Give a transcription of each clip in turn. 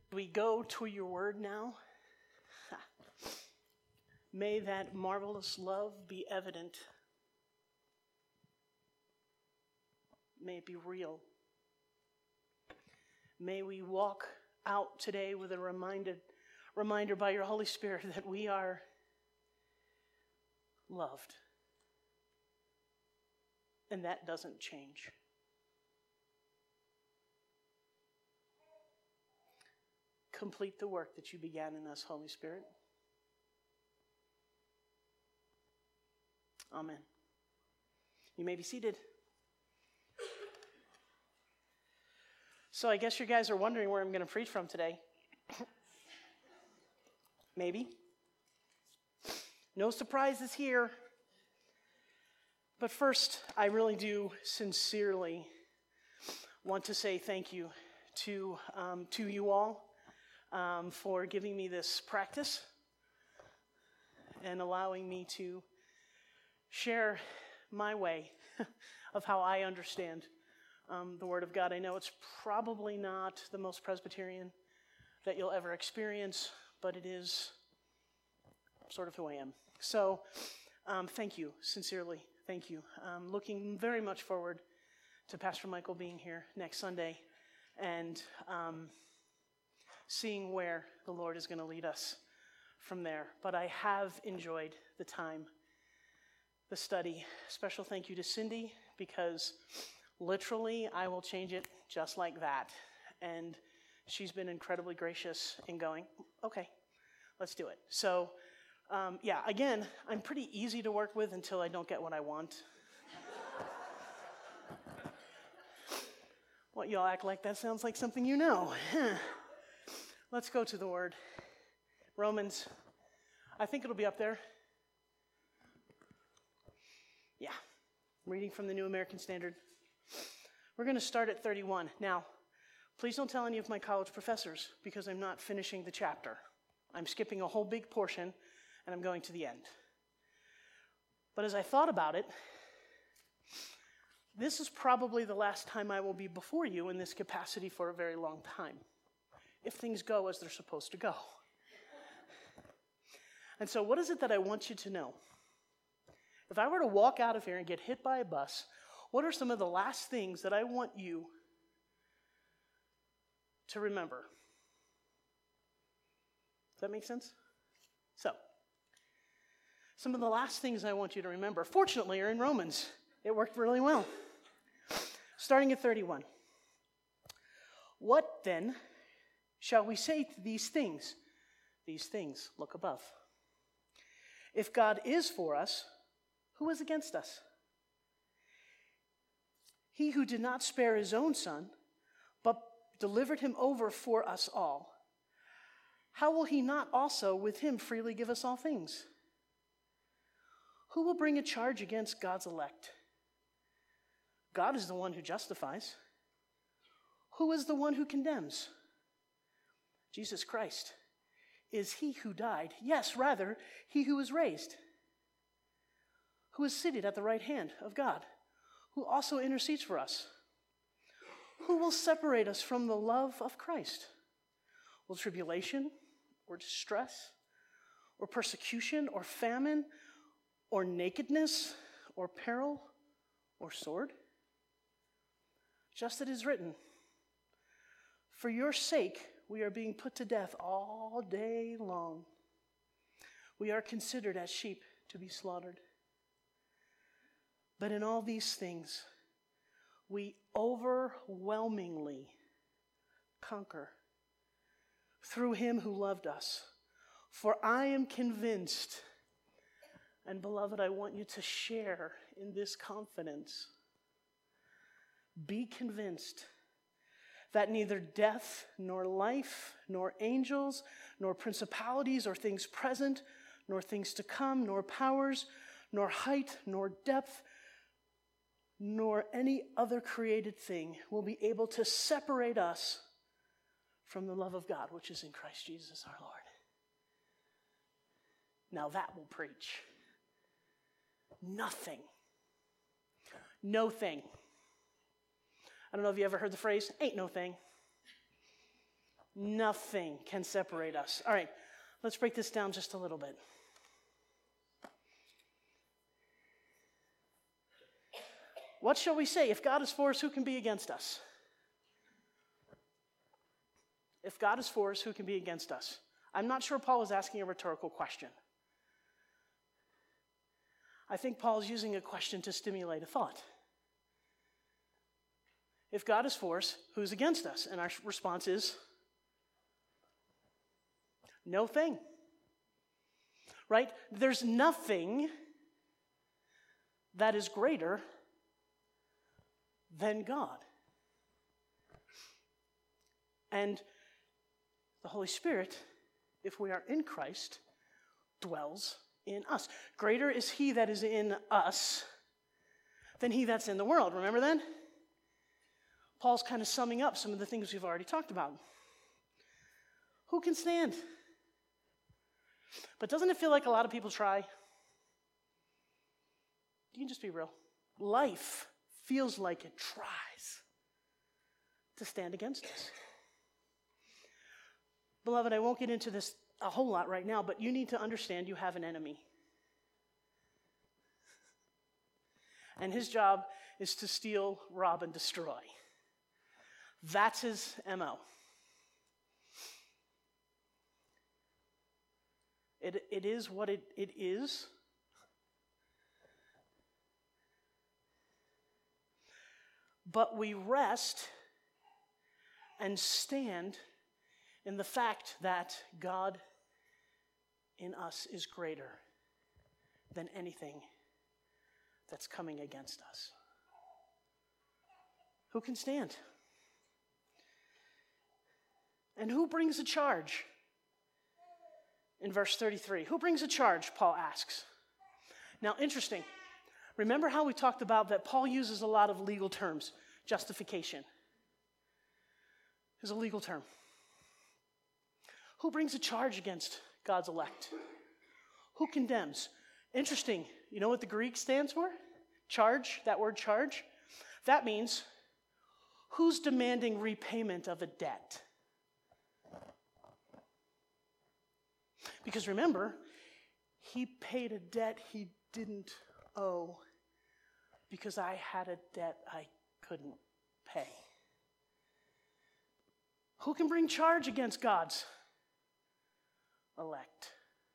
We go to your word now. May that marvelous love be evident. May it be real. May we walk out today with a reminder by your Holy Spirit that we are loved. And that doesn't change. Complete the work that you began in us, Holy Spirit. Amen. You may be seated. So I guess you guys are wondering where I'm going to preach from today. Maybe. No surprises here. But first, I really do sincerely want to say thank you to you all for giving me this practice and allowing me to share my way of how I understand the Word of God. I know it's probably not the most Presbyterian that you'll ever experience, but it is sort of who I am. So thank you, sincerely, thank you. Looking very much forward to Pastor Michael being here next Sunday and seeing where the Lord is going to lead us from there. But I have enjoyed the time, the study. Special thank you to Cindy, because literally I will change it just like that. And she's been incredibly gracious in going, okay, let's do it. So, again, I'm pretty easy to work with until I don't get what I want. What, y'all act like that sounds like something you know. Let's go to the Word. Romans, I think it'll be up there. Yeah, reading from the New American Standard. We're going to start at 31. Now, please don't tell any of my college professors, because I'm not finishing the chapter. I'm skipping a whole big portion, and I'm going to the end. But as I thought about it, this is probably the last time I will be before you in this capacity for a very long time, if things go as they're supposed to go. And so what is it that I want you to know? If I were to walk out of here and get hit by a bus, what are some of the last things that I want you to remember? Does that make sense? So, some of the last things I want you to remember, fortunately, are in Romans. It worked really well. Starting at 31. What then shall we say to these things? These things, look above. If God is for us, who is against us? He who did not spare his own son, but delivered him over for us all, how will he not also with him freely give us all things? Who will bring a charge against God's elect? God is the one who justifies. Who is the one who condemns? Jesus Christ is he who died. Yes, rather, he who was raised, who is seated at the right hand of God, who also intercedes for us. Who will separate us from the love of Christ? Will tribulation or distress or persecution or famine or nakedness or peril or sword? Just as it is written, for your sake we are being put to death all day long. We are considered as sheep to be slaughtered. But in all these things, we overwhelmingly conquer through him who loved us. For I am convinced, and beloved, I want you to share in this confidence. Be convinced that neither death, nor life, nor angels, nor principalities, or things present, nor things to come, nor powers, nor height, nor depth, nor any other created thing will be able to separate us from the love of God, which is in Christ Jesus our Lord. Now that will preach. Nothing. No thing. I don't know if you ever heard the phrase, ain't no thing. Nothing can separate us. All right, let's break this down just a little bit. What shall we say? If God is for us, who can be against us? If God is for us, who can be against us? I'm not sure Paul is asking a rhetorical question. I think Paul is using a question to stimulate a thought. If God is for us, who's against us? And our response is, no thing. Right? There's nothing that is greater than God. And the Holy Spirit, if we are in Christ, dwells in us. Greater is he that is in us than he that's in the world. Remember that? Paul's kind of summing up some of the things we've already talked about. Who can stand? But doesn't it feel like a lot of people try? You can just be real. Life feels like it tries to stand against us. Beloved, I won't get into this a whole lot right now, but you need to understand you have an enemy. And his job is to steal, rob, and destroy. That's his MO. It is what it is. But we rest and stand in the fact that God in us is greater than anything that's coming against us. Who can stand? And who brings a charge? In verse 33, who brings a charge, Paul asks. Now, interesting. Remember how we talked about that Paul uses a lot of legal terms. Justification is a legal term. Who brings a charge against God's elect? Who condemns? Interesting. You know what the Greek stands for? Charge, that word charge. That means who's demanding repayment of a debt? Because remember, he paid a debt he didn't owe because I had a debt I couldn't pay. Who can bring charge against God's elect?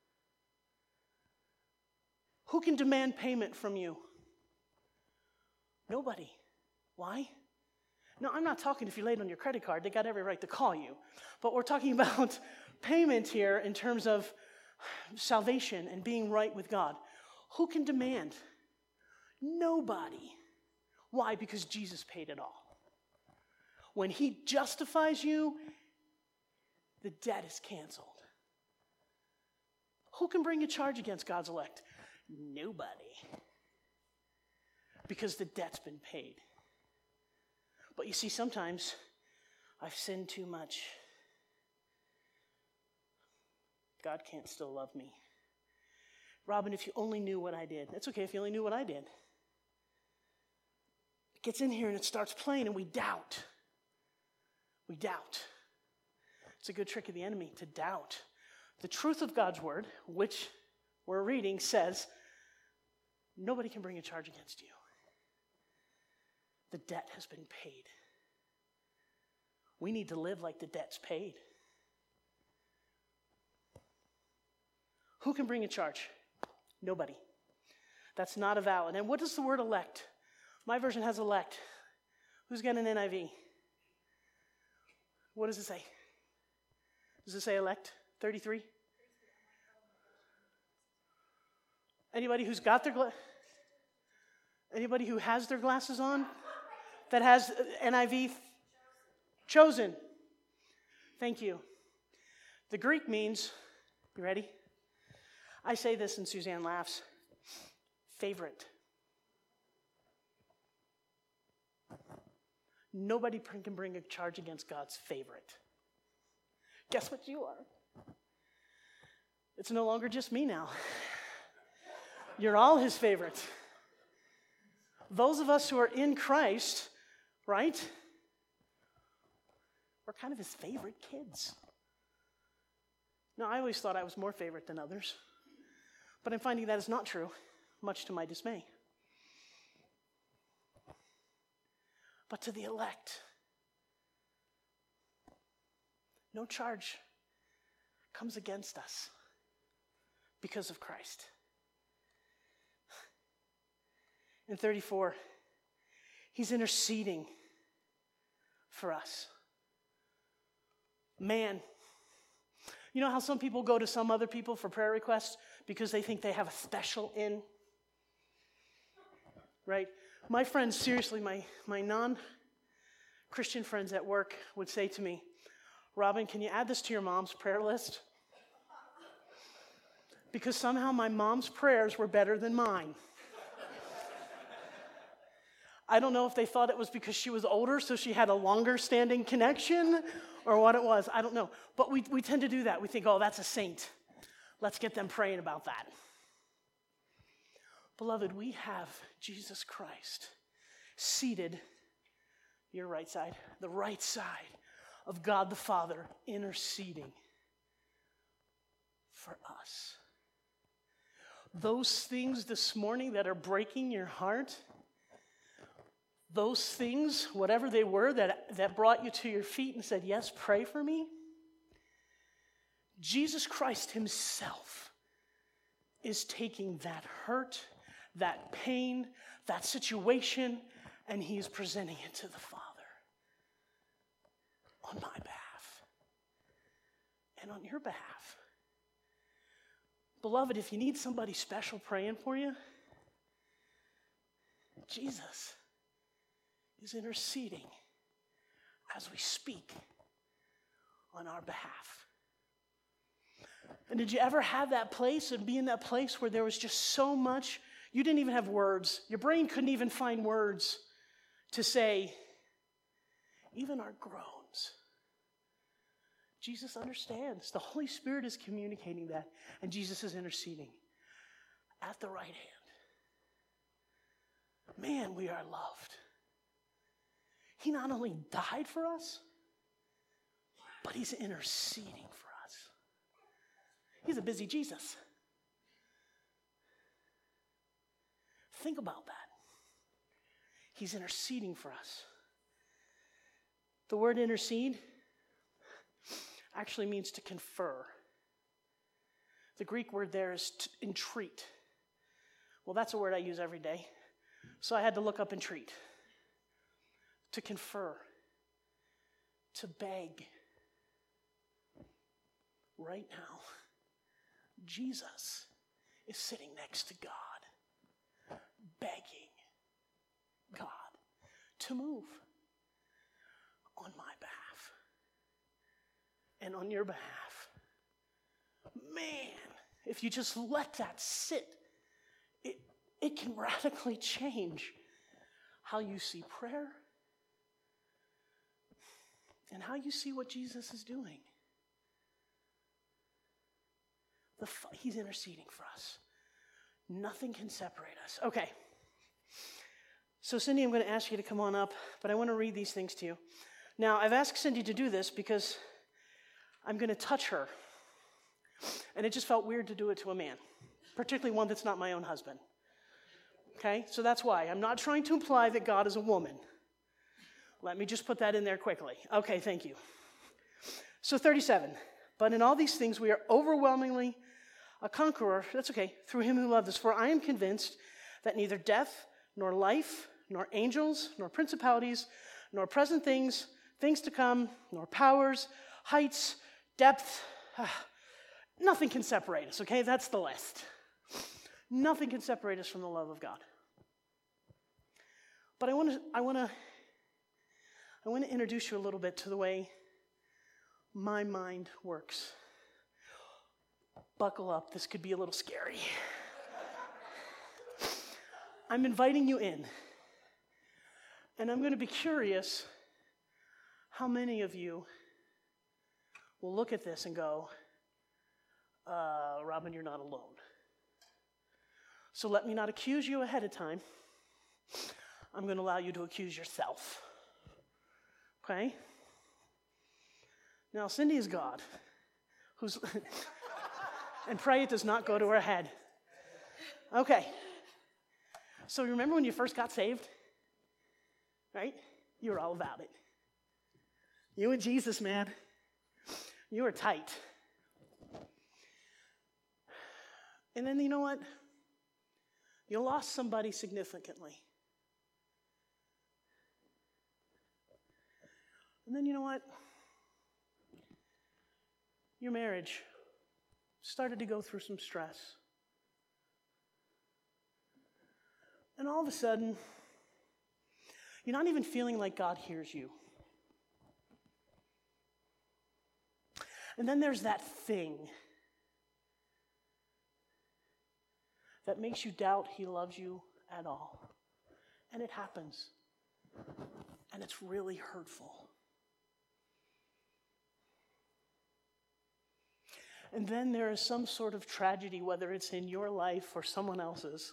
Who can demand payment from you? Nobody. Why? No, I'm not talking if you're late on your credit card. They got every right to call you. But we're talking about payment here in terms of salvation and being right with God. Who can demand? Nobody. Why? Because Jesus paid it all. When he justifies you, the debt is canceled. Who can bring a charge against God's elect? Nobody. Because the debt's been paid. But you see, sometimes I've sinned too much. God can't still love me. Robin, if you only knew what I did. It's okay if you only knew what I did. It gets in here and it starts playing and we doubt. We doubt. It's a good trick of the enemy to doubt. The truth of God's word, which we're reading, says nobody can bring a charge against you. The debt has been paid. We need to live like the debt's paid. Who can bring a charge? Nobody. That's not a valid. And what does the word elect? My version has elect. Who's got an NIV? What does it say? Does it say elect? 33? Anybody who's got their anybody who has their glasses on that has NIV? Chosen. Thank you. The Greek means, you ready? I say this and Suzanne laughs. Favorite. Nobody can bring a charge against God's favorite. Guess what you are? It's no longer just me now. You're all his favorites. Those of us who are in Christ, right? We're kind of his favorite kids. Now, I always thought I was more favorite than others, but I'm finding that is not true, much to my dismay. But to the elect, no charge comes against us because of Christ. In 34, he's interceding for us. Man, you know how some people go to some other people for prayer requests because they think they have a special in? Right? My friends, seriously, my non-Christian friends at work would say to me, Robin, can you add this to your mom's prayer list? Because somehow my mom's prayers were better than mine. I don't know if they thought it was because she was older, so she had a longer standing connection, or what it was. I don't know. But we tend to do that. We think, oh, that's a saint. Let's get them praying about that. Beloved, we have Jesus Christ seated, your right side, the right side of God the Father, interceding for us. Those things this morning that are breaking your heart, those things, whatever they were, that brought you to your feet and said, yes, pray for me, Jesus Christ himself is taking that hurt, that pain, that situation, and he is presenting it to the Father on my behalf and on your behalf. Beloved, if you need somebody special praying for you, Jesus is interceding as we speak on our behalf. And did you ever have that place and be in that place where there was just so much, you didn't even have words, your brain couldn't even find words to say, even our groans. Jesus understands. The Holy Spirit is communicating that, and Jesus is interceding at the right hand. Man, we are loved. He not only died for us, but he's interceding for us. He's a busy Jesus. Think about that. He's interceding for us. The word intercede actually means to confer. The Greek word there is to entreat. Well, that's a word I use every day. So I had to look up entreat. To confer. To beg. Right now, Jesus is sitting next to God, begging God to move on my behalf and on your behalf. Man, if you just let that sit, it can radically change how you see prayer and how you see what Jesus is doing. He's interceding for us. Nothing can separate us. Okay. So Cindy, I'm going to ask you to come on up, but I want to read these things to you. Now, I've asked Cindy to do this because I'm going to touch her. And it just felt weird to do it to a man, particularly one that's not my own husband. Okay? So that's why. I'm not trying to imply that God is a woman. Let me just put that in there quickly. Okay, thank you. So 37. But in all these things we are overwhelmingly a conqueror, that's okay, through him who loved us. For I am convinced that neither death, nor life, nor angels, nor principalities, nor present things, things to come, nor powers, heights, depth, nothing can separate us, okay? That's the list. Nothing can separate us from the love of God. But I want to introduce you a little bit to the way my mind works. Buckle up, this could be a little scary. I'm inviting you in. And I'm going to be curious how many of you will look at this and go, Robin, you're not alone. So let me not accuse you ahead of time. I'm going to allow you to accuse yourself. Okay? Now, Cindy is God, who's, and pray it does not go to her head. Okay. So remember when you first got saved? Right? You were all about it. You and Jesus, man. You were tight. And then you know what? You lost somebody significantly. And then you know what? Your marriage started to go through some stress. And all of a sudden, you're not even feeling like God hears you. And then there's that thing that makes you doubt he loves you at all. And it happens. And it's really hurtful. And then there is some sort of tragedy, whether it's in your life or someone else's,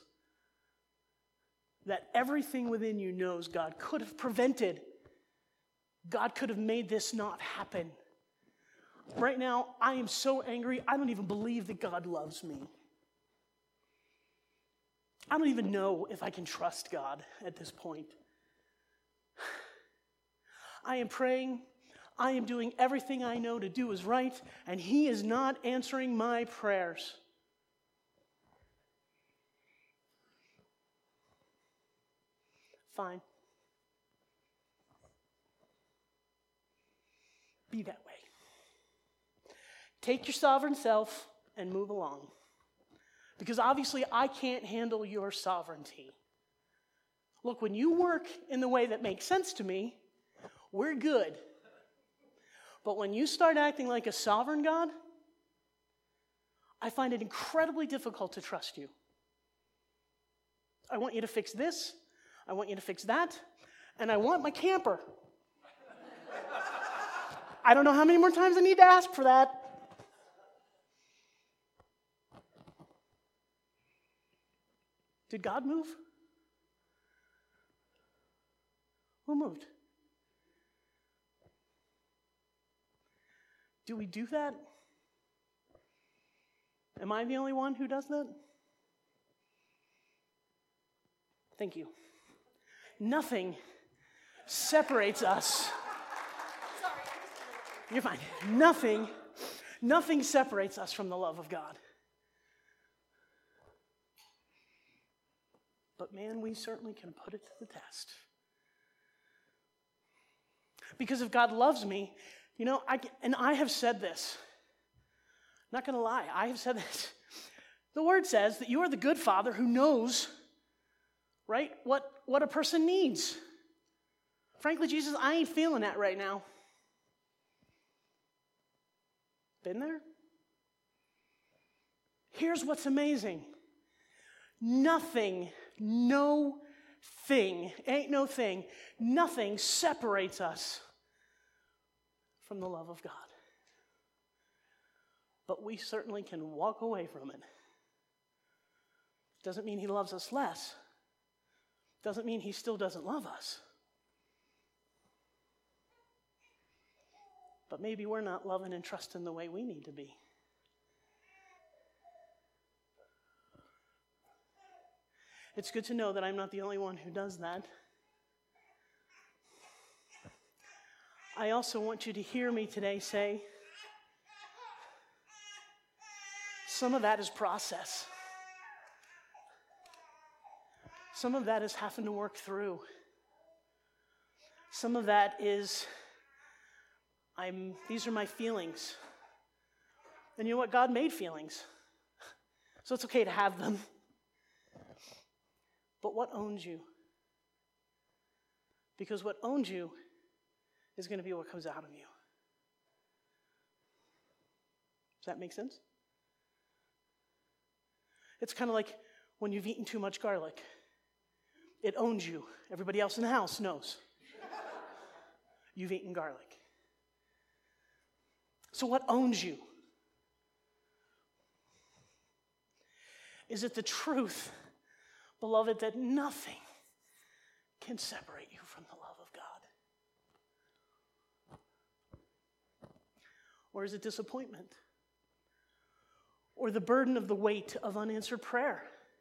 that everything within you knows God could have prevented. God could have made this not happen. Right now, I am so angry, I don't even believe that God loves me. I don't even know if I can trust God at this point. I am praying. I am doing everything I know to do is right, and he is not answering my prayers. Fine. Be that way. Take your sovereign self and move along. Because obviously I can't handle your sovereignty. Look, when you work in the way that makes sense to me, we're good. But when you start acting like a sovereign God, I find it incredibly difficult to trust you. I want you to fix this, I want you to fix that, and I want my camper. I don't know how many more times I need to ask for that. Did God move? Who moved? Do we do that? Am I the only one who does that? Thank you. Nothing separates us. You're fine. Nothing separates us from the love of God. But man, we certainly can put it to the test. Because if God loves me, you know, I have said this. Not going to lie, I have said this. The word says that you are the good father who knows, right, what a person needs. Frankly, Jesus, I ain't feeling that right now. Been there? Here's what's amazing. Nothing separates us from the love of God. But we certainly can walk away from it. Doesn't mean he loves us less. Doesn't mean he still doesn't love us. But maybe we're not loving and trusting the way we need to be. It's good to know that I'm not the only one who does that. I also want you to hear me today say, some of that is process. Some of that is having to work through. Some of that is, these are my feelings. And you know what? God made feelings. So it's okay to have them. But what owns you? Because what owns you is going to be what comes out of you. Does that make sense? It's kind of like when you've eaten too much garlic. It owns you. Everybody else in the house knows. You've eaten garlic. So what owns you? Is it the truth, beloved, that nothing can separate you from the love of God? Or is it disappointment? Or the burden of the weight of unanswered prayer?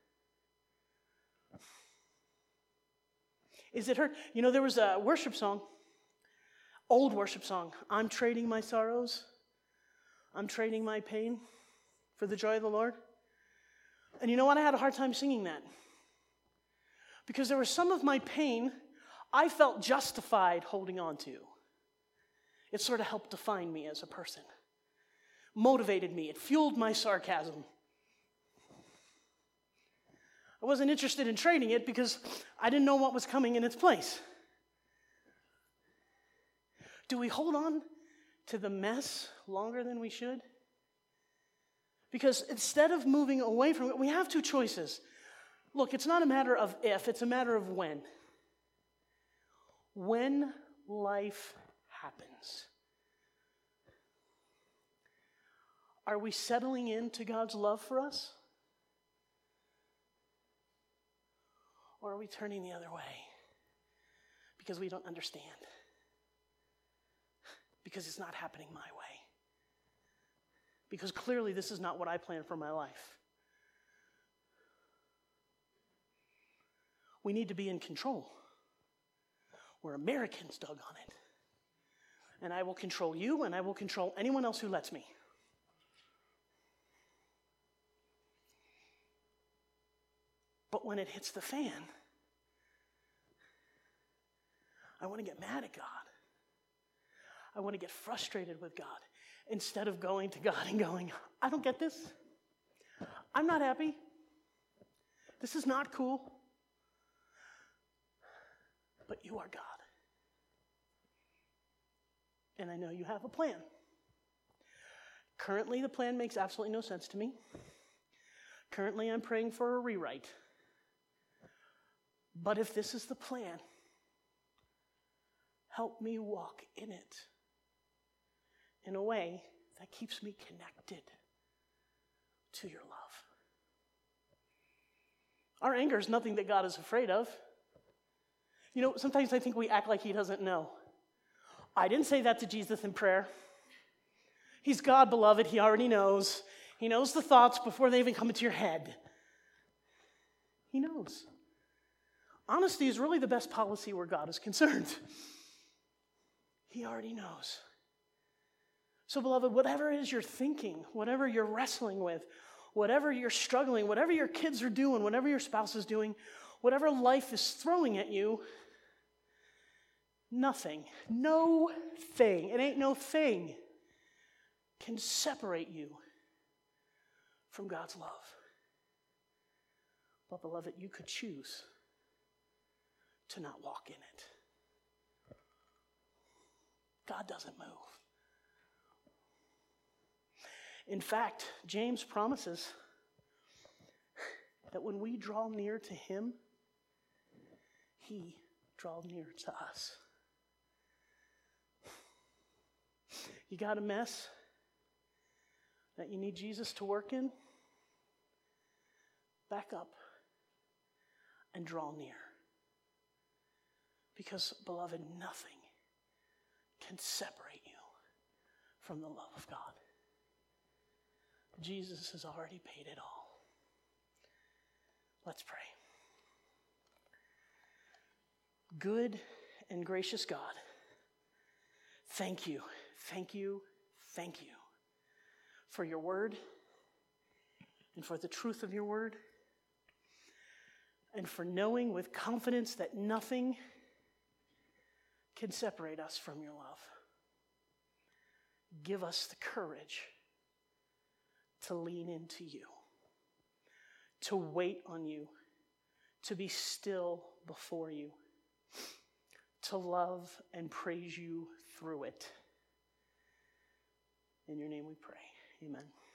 Is it hurt? You know, there was a worship song, old worship song. I'm trading my sorrows. I'm trading my pain for the joy of the Lord. And you know what? I had a hard time singing that. Because there was some of my pain I felt justified holding on to. It sort of helped define me as a person. Motivated me. It fueled my sarcasm. I wasn't interested in trading it because I didn't know what was coming in its place. Do we hold on to the mess longer than we should? Because instead of moving away from it, we have two choices. Look, it's not a matter of if, it's a matter of when. When life happens, are we settling into God's love for us? Or are we turning the other way because we don't understand? Because it's not happening my way. Because clearly this is not what I planned for my life. We need to be in control. We're Americans, doggone it. And I will control you, and I will control anyone else who lets me. But when it hits the fan, I want to get mad at God. I want to get frustrated with God instead of going to God and going, I don't get this. I'm not happy. This is not cool. But you are God. And I know you have a plan. Currently, the plan makes absolutely no sense to me. Currently, I'm praying for a rewrite. But if this is the plan, help me walk in it in a way that keeps me connected to your love. Our anger is nothing that God is afraid of. You know, sometimes I think we act like he doesn't know. I didn't say that to Jesus in prayer. He's God, beloved. He already knows. He knows the thoughts before they even come into your head. He knows. Honesty is really the best policy where God is concerned. He already knows. So, beloved, whatever it is you're thinking, whatever you're wrestling with, whatever you're struggling, whatever your kids are doing, whatever your spouse is doing, whatever life is throwing at you, nothing, no thing, it ain't no thing, can separate you from God's love. But, beloved, you could choose to not walk in it. God doesn't move. In fact, James promises that when we draw near to him, he draws near to us. You got a mess that you need Jesus to work in? Back up and draw near. Because, beloved, nothing can separate you from the love of God. Jesus has already paid it all. Let's pray. Good and gracious God, thank you, thank you, thank you for your word and for the truth of your word and for knowing with confidence that nothing can separate us from your love. Give us the courage to lean into you, to wait on you, to be still before you, to love and praise you through it. In your name we pray. Amen.